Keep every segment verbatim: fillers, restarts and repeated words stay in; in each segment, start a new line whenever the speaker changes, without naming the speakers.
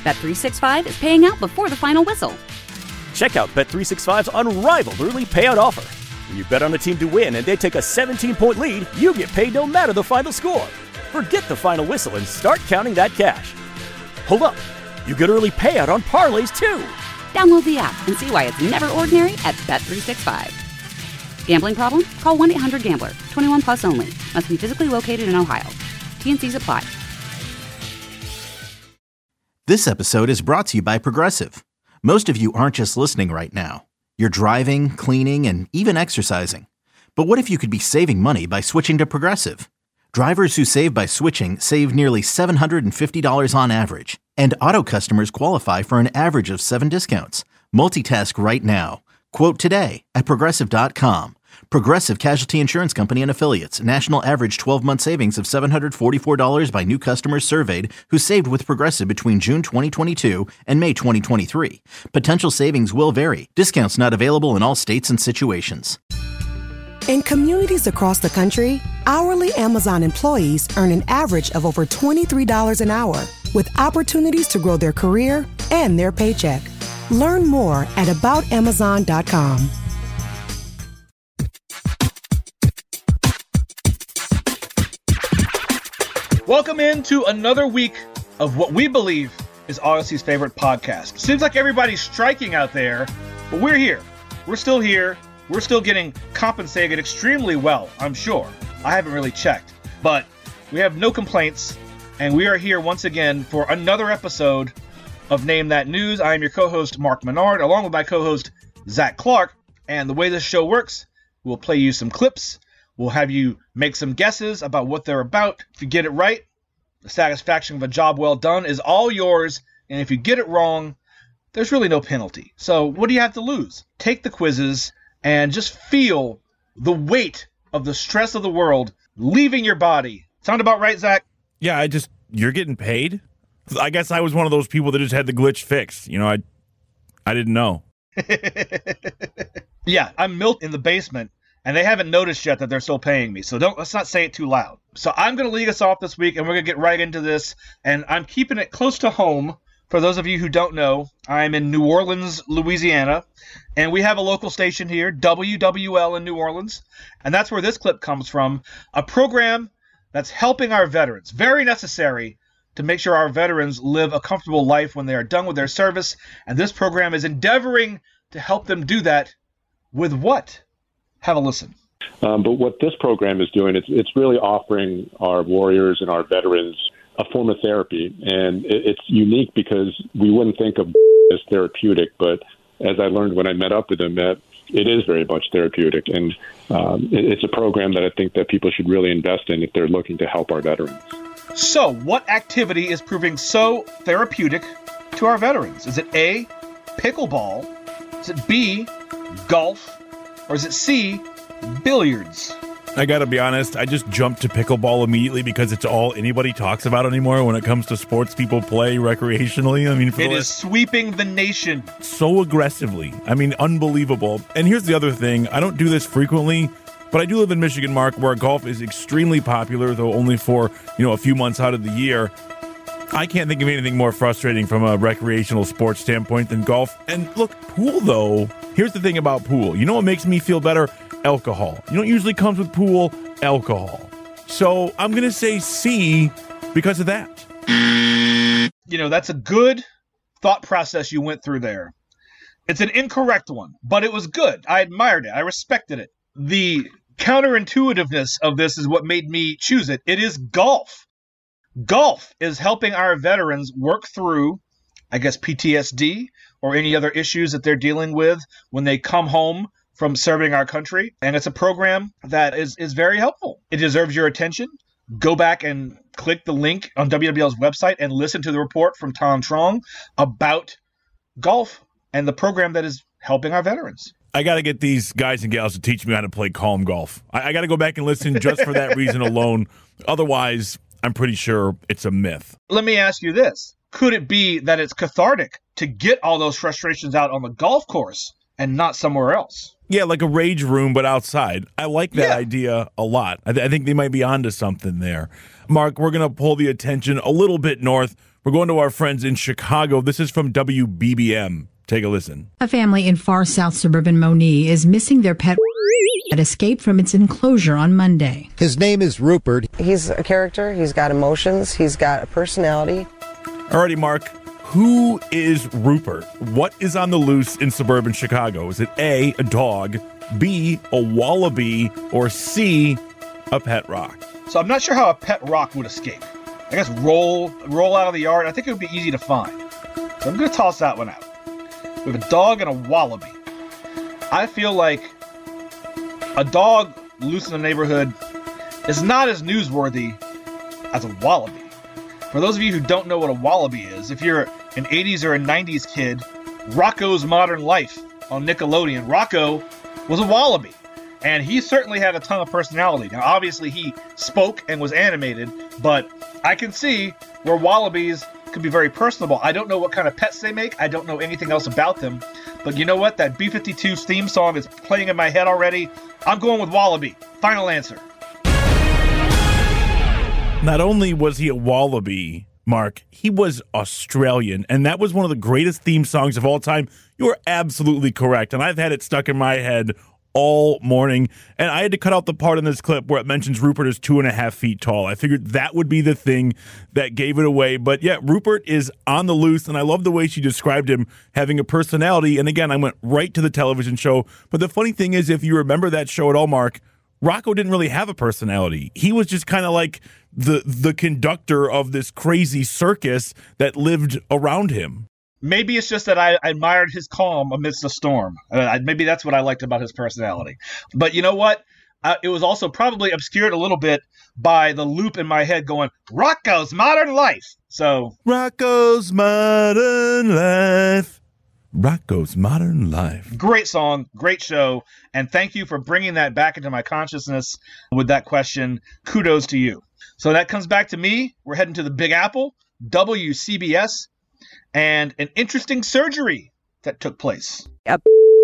Bet three sixty-five is paying out before the final whistle.
Check out Bet three sixty-five's unrivaled early payout offer. When you bet on a team to win and they take a seventeen-point lead, you get paid no matter the final score. Forget the final whistle and start counting that cash. Hold up. You get early payout on parlays, too.
Download the app and see why it's never ordinary at Bet three sixty-five. Gambling problem? Call one eight hundred gambler. twenty-one plus only. Must be physically located in Ohio. T and C's apply.
This episode is brought to you by Progressive. Most of you aren't just listening right now. You're driving, cleaning, and even exercising. But what if you could be saving money by switching to Progressive? Drivers who save by switching save nearly seven hundred fifty dollars on average. And auto customers qualify for an average of seven discounts. Multitask right now. Quote today at Progressive dot com. Progressive Casualty Insurance Company and Affiliates. National average twelve-month savings of seven hundred forty-four dollars by new customers surveyed who saved with Progressive between June twenty twenty-two and May twenty twenty-three. Potential savings will vary. Discounts not available in all states and situations.
In communities across the country, hourly Amazon employees earn an average of over twenty-three dollars an hour, with opportunities to grow their career and their paycheck. Learn more at about amazon dot com.
Welcome into another week of what we believe is Odyssey's favorite podcast. Seems like everybody's striking out there, but we're here. We're still here. We're still getting compensated extremely well, I'm sure. I haven't really checked, but we have no complaints, and we are here once again for another episode of Name That News. I am your co-host, Mark Menard, along with my co-host, Zach Clark, and the way this show works, we'll play you some clips. We'll have you make some guesses about what they're about. If you get it right, the satisfaction of a job well done is all yours. And if you get it wrong, there's really no penalty. So what do you have to lose? Take the quizzes and just feel the weight of the stress of the world leaving your body. Sound about right, Zach?
Yeah, I just, you're getting paid? I guess I was one of those people that just had the glitch fixed. You know, I, I didn't know.
Yeah, I'm milked in the basement. And they haven't noticed yet that they're still paying me. So don't let's not say it too loud. So I'm going to lead us off this week, and we're going to get right into this. And I'm keeping it close to home. For those of you who don't know, I'm in New Orleans, Louisiana. And we have a local station here, W W L in New Orleans. And that's where this clip comes from. A program that's helping our veterans. Very necessary to make sure our veterans live a comfortable life when they are done with their service. And this program is endeavoring to help them do that with what? Have a listen.
Um, but what this program is doing, it's, it's really offering our warriors and our veterans a form of therapy. And it, it's unique because we wouldn't think of as therapeutic, but as I learned when I met up with them, that it is very much therapeutic. And um, it, it's a program that I think that people should really invest in if they're looking to help our veterans.
So what activity is proving so therapeutic to our veterans? Is it A, pickleball? Is it B, golf? Or is it C, billiards?
I gotta be honest, I just jumped to pickleball immediately because it's all anybody talks about anymore when it comes to sports people play recreationally. I mean, for
it
the
is sweeping the nation
so aggressively. I mean, unbelievable. And here's the other thing. I don't do this frequently, but I do live in Michigan, Mark, where golf is extremely popular, though only for, you know, a few months out of the year. I can't think of anything more frustrating from a recreational sports standpoint than golf. And look, pool, though, here's the thing about pool. You know what makes me feel better? Alcohol. You know what usually comes with pool? Alcohol. So I'm going to say C because of that.
You know, that's a good thought process you went through there. It's an incorrect one, but it was good. I admired it. I respected it. The counterintuitiveness of this is what made me choose it. It is golf. Golf is helping our veterans work through, I guess, P T S D or any other issues that they're dealing with when they come home from serving our country. And it's a program that is, is very helpful. It deserves your attention. Go back and click the link on W W L's website and listen to the report from Tom Trong about golf and the program that is helping our veterans.
I got to get these guys and gals to teach me how to play calm golf. I, I got to go back and listen just for that reason alone. Otherwise, I'm pretty sure it's a myth.
Let me ask you this. Could it be that it's cathartic to get all those frustrations out on the golf course and not somewhere else?
Yeah, like a rage room, but outside. I like that
Yeah.
idea a lot. I, th- I think they might be onto something there. Mark, we're going to pull the attention a little bit north We're going to our friends in Chicago. This is from W B B M. Take a listen.
A family in far south suburban Moni is missing their pet that escaped from its enclosure on Monday.
His name is Rupert.
He's a character. He's got emotions. He's got a personality.
Alrighty, Mark. Who is Rupert? What is on the loose in suburban Chicago? Is it A, a dog, B, a wallaby, or C, a pet rock?
So I'm not sure how a pet rock would escape. I guess roll roll out of the yard. I think it would be easy to find. So I'm going to toss that one out. We have a dog and a wallaby. I feel like a dog loose in the neighborhood is not as newsworthy as a wallaby. For those of you who don't know what a wallaby is, if you're an eighties or a nineties kid, Rocko's Modern Life on Nickelodeon, Rocko was a wallaby. And he certainly had a ton of personality. Now, obviously, he spoke and was animated, but I can see where wallabies could be very personable. I don't know what kind of pets they make. I don't know anything else about them. But you know what? That B fifty-two's theme song is playing in my head already. I'm going with wallaby. Final answer.
Not only was he a wallaby, Mark, he was Australian, and that was one of the greatest theme songs of all time. You are absolutely correct, and I've had it stuck in my head all morning, and I had to cut out the part in this clip where it mentions Rupert is two and a half feet tall. I figured that would be the thing that gave it away, but yeah, Rupert is on the loose, and I love the way she described him having a personality, and again, I went right to the television show, but the funny thing is, if you remember that show at all, Mark, Rocko didn't really have a personality. He was just kind of like the the conductor of this crazy circus that lived around him.
Maybe it's just that I admired his calm amidst the storm. Uh, maybe that's what I liked about his personality. But you know what? Uh, it was also probably obscured a little bit by the loop in my head going, Rocko's Modern Life. So
Rocko's Modern Life. Rocko's Modern Life.
Great song, great show, and thank you for bringing that back into my consciousness with that question. Kudos to you. So that comes back to me. We're heading to the Big Apple, W C B S, and an interesting surgery that took place.
A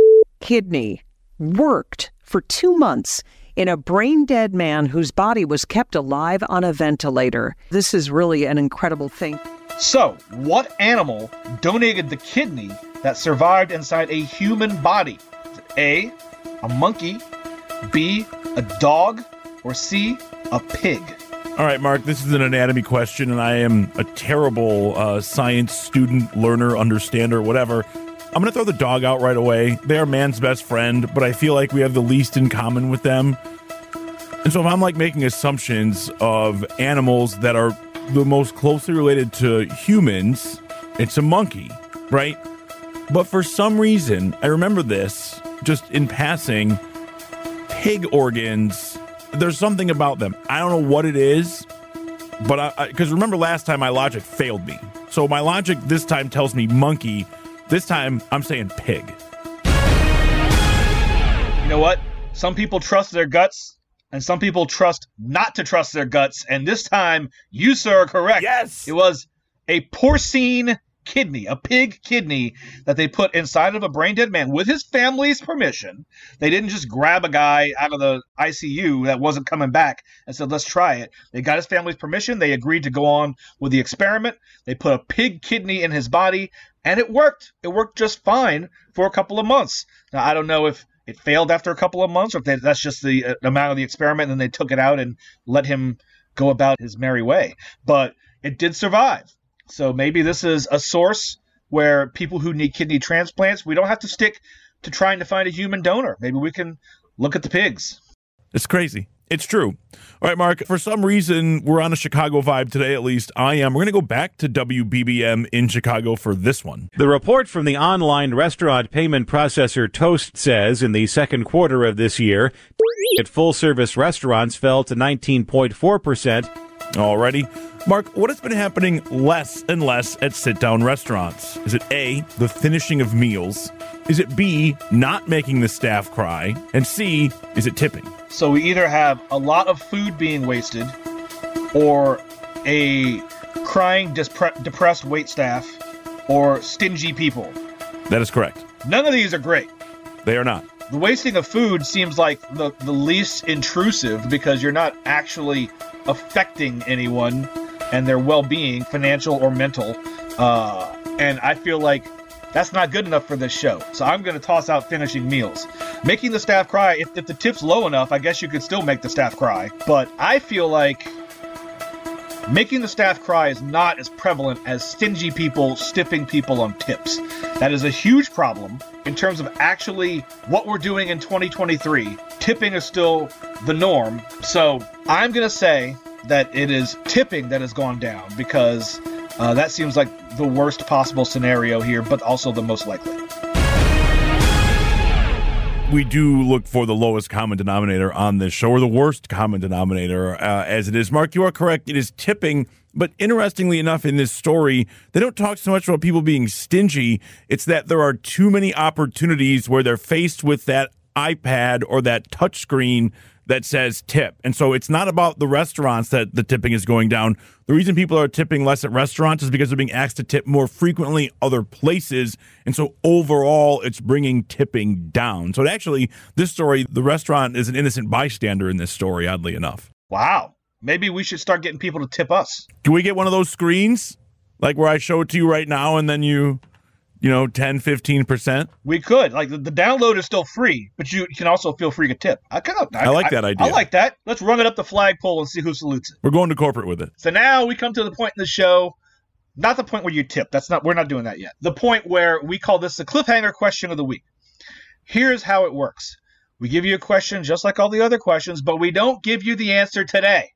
kidney worked for two months in a brain-dead man whose body was kept alive on a ventilator. This is really an incredible thing.
So, what animal donated the kidney that survived inside a human body? Is it A, a monkey, B, a dog, or C, a pig?
All right, Mark, this is an anatomy question, and I am a terrible uh, science student, learner, understander, whatever. I'm going to throw the dog out right away. They are man's best friend, but I feel like we have the least in common with them. And so if I'm like making assumptions of animals that are the most closely related to humans, it's a monkey, right? But for some reason, I remember this just in passing, pig organs, there's something about them. I don't know what it is, but I, because remember last time my logic failed me. So my logic this time tells me monkey. This time I'm saying pig.
You know what? Some people trust their guts, and some people trust not to trust their guts. And this time, you, sir, are correct.
Yes!
It was a porcine kidney, a pig kidney that they put inside of a brain-dead man with his family's permission. They didn't just grab a guy out of the I C U that wasn't coming back and said, let's try it. They got his family's permission. They agreed to go on with the experiment. They put a pig kidney in his body, and it worked. It worked just fine for a couple of months. Now, I don't know if it failed after a couple of months, or if they, that's just the uh, amount of the experiment, and then they took it out and let him go about his merry way. But it did survive. So maybe this is a source where people who need kidney transplants, we don't have to stick to trying to find a human donor. Maybe we can look at the pigs.
It's crazy. It's true. All right, Mark, for some reason, we're on a Chicago vibe today, at least I am. We're going to go back to W B B M in Chicago for this one.
The report from the online restaurant payment processor Toast says in the second quarter of this year, at full-service restaurants fell to nineteen point four percent.
Alrighty. Mark, what has been happening less and less at sit-down restaurants? Is it A, the finishing of meals? Is it B, not making the staff cry? And C, is it tipping?
So we either have a lot of food being wasted or a crying, dispre- depressed waitstaff or stingy people.
That is correct.
None of these are great.
They are not.
The wasting of food seems like the, the least intrusive because you're not actually affecting anyone. and their well-being, financial or mental. Uh, and I feel like that's not good enough for this show. So I'm going to toss out finishing meals. Making the staff cry, if, if the tip's low enough, I guess you could still make the staff cry. But I feel like making the staff cry is not as prevalent as stingy people stiffing people on tips. That is a huge problem in terms of actually what we're doing in twenty twenty-three. Tipping is still the norm. So I'm going to say that it is tipping that has gone down because uh, that seems like the worst possible scenario here, but also the most likely.
We do look for the lowest common denominator on this show, or the worst common denominator uh, as it is. Mark, you are correct. It is tipping. But interestingly enough, in this story, they don't talk so much about people being stingy. It's that there are too many opportunities where they're faced with that iPad or that touchscreen that says tip. And so it's not about the restaurants that the tipping is going down. The reason people are tipping less at restaurants is because they're being asked to tip more frequently other places. And so overall, it's bringing tipping down. So actually, this story, the restaurant is an innocent bystander in this story, oddly enough.
Wow. Maybe we should start getting people to tip us.
Can we get one of those screens? Like where I show it to you right now and then you... You know, ten, fifteen percent?
We could. Like, the, the download is still free, but you can also feel free to tip. I, kind of, I,
I like that
I,
idea.
I like that. Let's run it up the flagpole and see who salutes it.
We're going to corporate with it.
So now we come to the point in the show, not the point where you tip. That's not. We're not doing that yet. The point where we call this the cliffhanger question of the week. Here's how it works. We give you a question just like all the other questions, but we don't give you the answer today.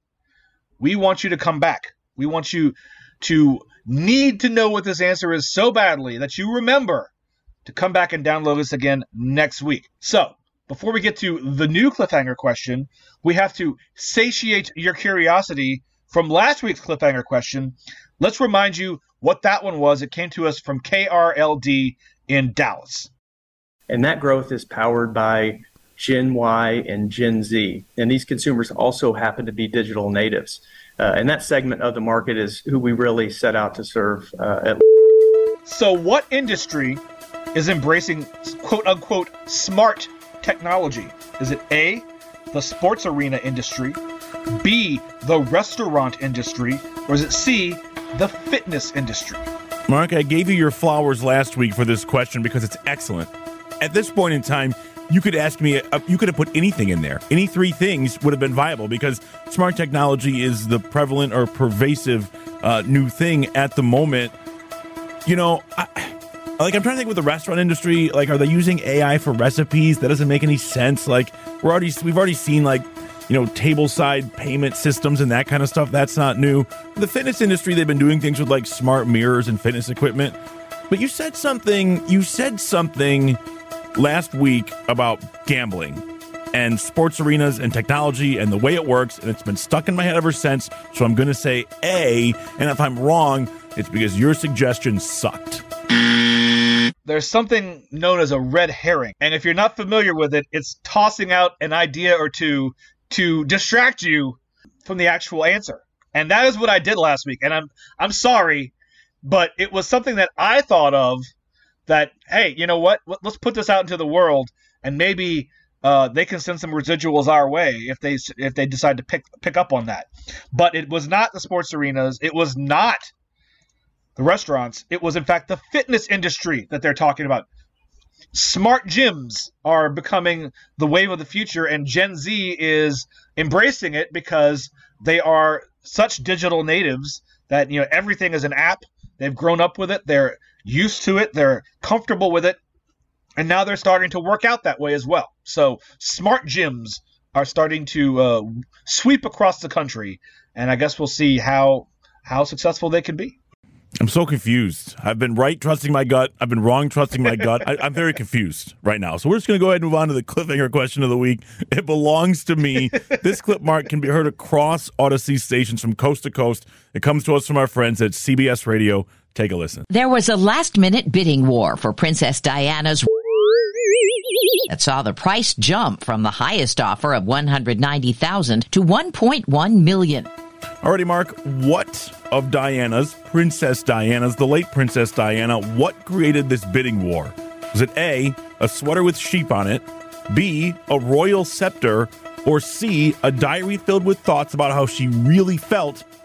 We want you to come back. We want you to need to know what this answer is so badly that you remember to come back and download this again next week. So, before we get to the new cliffhanger question, we have to satiate your curiosity from last week's cliffhanger question. Let's remind you what that one was. It came to us from K R L D in Dallas.
And that growth is powered by Gen Y and Gen Z. And these consumers also happen to be digital natives. Uh, and that segment of the market is who we really set out to serve. Uh, at-
so what industry is embracing quote-unquote smart technology? Is it A, the sports arena industry, B, the restaurant industry, or is it C, the fitness industry?
Mark, I gave you your flowers last week for this question because it's excellent. At this point in time, you could ask me, uh, you could have put anything in there. Any three things would have been viable because smart technology is the prevalent or pervasive uh, new thing at the moment. You know, I, like I'm trying to think with the restaurant industry, like are they using A I for recipes? That doesn't make any sense. Like we're already, we've already seen like, you know, table-side payment systems and that kind of stuff. That's not new. The fitness industry, they've been doing things with like smart mirrors and fitness equipment. But you said something, you said something last week about gambling and sports arenas and technology and the way it works, and it's been stuck in my head ever since, so I'm going to say A, and if I'm wrong, it's because your suggestion sucked.
There's something known as a red herring, and if you're not familiar with it, it's tossing out an idea or two to distract you from the actual answer. And that is what I did last week, and I'm I'm sorry, but it was something that I thought of that, hey, you know what? Let's put this out into the world, and maybe uh, they can send some residuals our way if they if they decide to pick pick up on that. But it was not the sports arenas. It was not the restaurants. It was, in fact, the fitness industry that they're talking about. Smart gyms are becoming the wave of the future, and Gen Z is embracing it because they are such digital natives that, you know, everything is an app. They've grown up with it. They're used to it. They're comfortable with it. And now they're starting to work out that way as well. So smart gyms are starting to uh, sweep across the country. And I guess we'll see how how successful they can be.
I'm so confused. I've been right trusting my gut. I've been wrong trusting my gut. I, I'm very confused right now. So we're just going to go ahead and move on to the cliffhanger question of the week. It belongs to me. This clip, Mark, can be heard across Odyssey stations from coast to coast. It comes to us from our friends at C B S Radio. Take a listen.
There was a last-minute bidding war for Princess Diana's that saw the price jump from the highest offer of one hundred ninety thousand dollars to one point one million dollars.
Alrighty, Mark, what of Diana's, Princess Diana's, the late Princess Diana, what created this bidding war? Was it A, a sweater with sheep on it, B, a royal scepter, or C, a diary filled with thoughts about how she really felt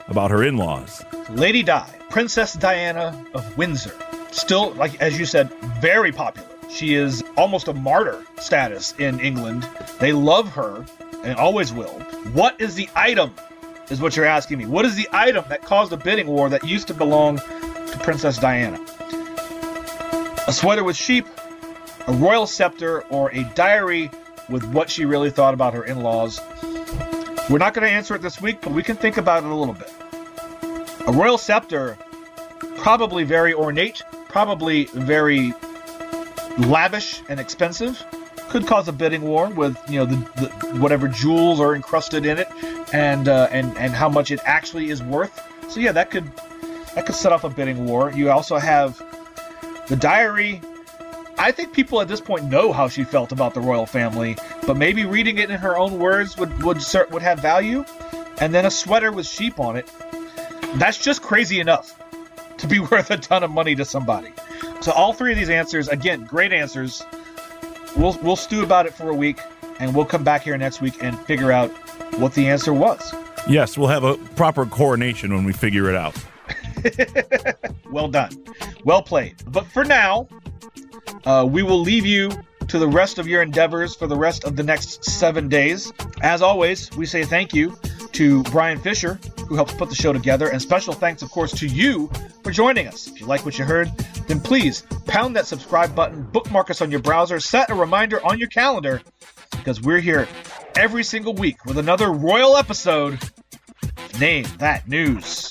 about her in-laws.
Lady Di, Princess Diana of Windsor. Still, like as you said, very popular. She is almost a martyr status in England. They love her and always will. What is the item, is what you're asking me. What is the item that caused a bidding war that used to belong to Princess Diana? A sweater with sheep, a royal scepter, or a diary with what she really thought about her in-laws? We're not going to answer it this week, but we can think about it a little bit. A royal scepter, probably very ornate, probably very lavish and expensive, could cause a bidding war with, you know, the, the whatever jewels are encrusted in it, and uh, and and how much it actually is worth. So yeah, that could that could set off a bidding war. You also have the diary. I think people at this point know how she felt about the royal family, but maybe reading it in her own words would would would have value. And then a sweater with sheep on it. That's just crazy enough to be worth a ton of money to somebody. So all three of these answers, again, great answers. We'll we'll stew about it for a week, and we'll come back here next week and figure out what the answer was.
Yes, we'll have a proper coronation when we figure it out.
Well done. Well played. But for now, uh, we will leave you to the rest of your endeavors for the rest of the next seven days. As always, we say thank you to Brian Fisher, who helps put the show together, and special thanks, of course, to you for joining us. If you like what you heard, then please pound that subscribe button, bookmark us on your browser, set a reminder on your calendar, because we're here every single week with another royal episode. Name That News.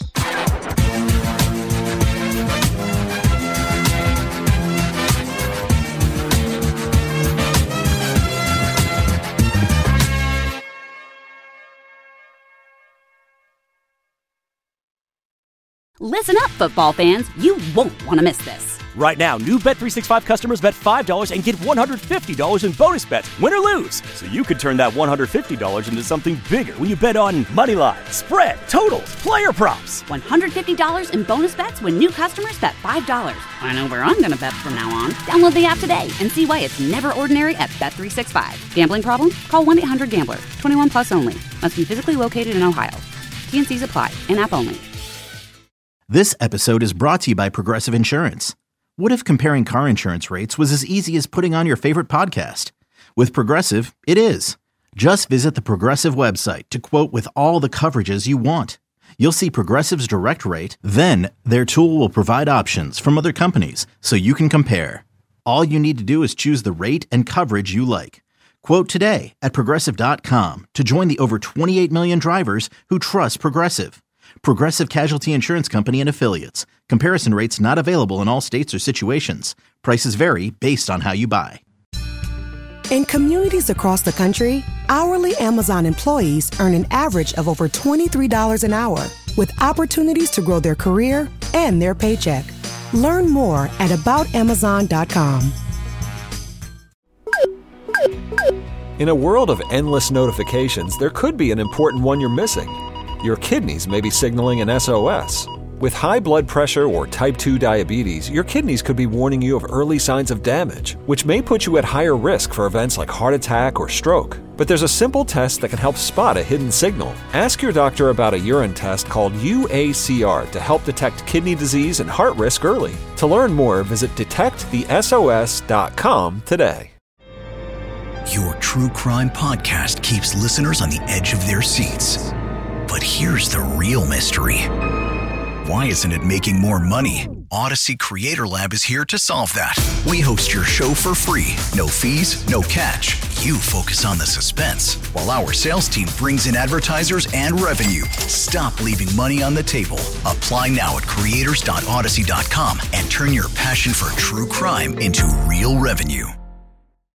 Listen up, football fans. You won't want to miss this.
Right now, new Bet three sixty-five customers bet five dollars and get one hundred fifty dollars in bonus bets, win or lose. So you could turn that one hundred fifty dollars into something bigger when you bet on money line, spread, totals, player props.
one hundred fifty dollars in bonus bets when new customers bet five dollars. I know where I'm going to bet from now on. Download the app today and see why it's never ordinary at Bet three sixty-five. Gambling problem? Call one eight hundred gambler. twenty-one plus only. Must be physically located in Ohio. T N Cs apply. In-app only.
This episode is brought to you by Progressive Insurance. What if comparing car insurance rates was as easy as putting on your favorite podcast? With Progressive, it is. Just visit the Progressive website to quote with all the coverages you want. You'll see Progressive's direct rate, then their tool will provide options from other companies so you can compare. All you need to do is choose the rate and coverage you like. Quote today at Progressive dot com to join the over twenty-eight million drivers who trust Progressive. Progressive Casualty Insurance Company and Affiliates. Comparison rates not available in all states or situations. Prices vary based on how you buy.
In communities across the country, hourly Amazon employees earn an average of over twenty-three dollars an hour, with opportunities to grow their career and their paycheck. Learn more at about amazon dot com.
In a world of endless notifications, there could be an important one you're missing. Your kidneys may be signaling an S O S. With high blood pressure or type two diabetes, your kidneys could be warning you of early signs of damage, which may put you at higher risk for events like heart attack or stroke. But there's a simple test that can help spot a hidden signal. Ask your doctor about a urine test called U A C R to help detect kidney disease and heart risk early. To learn more, visit detect the S O S dot com today.
Your true crime podcast keeps listeners on the edge of their seats. But here's the real mystery. Why isn't it making more money? Odyssey Creator Lab is here to solve that. We host your show for free. No fees, no catch. You focus on the suspense, while our sales team brings in advertisers and revenue. Stop leaving money on the table. Apply now at creators dot odyssey dot com and turn your passion for true crime into real revenue.